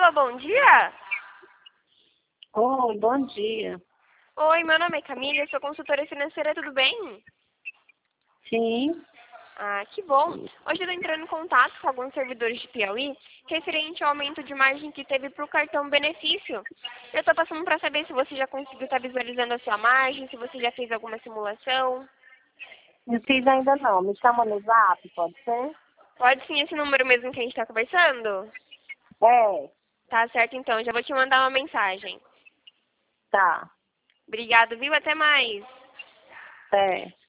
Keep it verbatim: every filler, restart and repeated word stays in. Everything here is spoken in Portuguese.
Alô, bom dia? Oi, bom dia. Oi, meu nome é Camila, eu sou consultora financeira, tudo bem? Sim, Ah, que bom. Hoje eu estou entrando em contato com alguns servidores de Piauí referente ao aumento de margem que teve para o cartão benefício. Eu estou passando para saber se você já conseguiu estar visualizando a sua margem, se você já fez alguma simulação. não fiz ainda não. Me chama no Zap, pode ser? Pode sim esse número mesmo que a gente está conversando? É, Tá certo então, já vou te mandar uma mensagem. tá. Obrigado, viu? Até mais. É.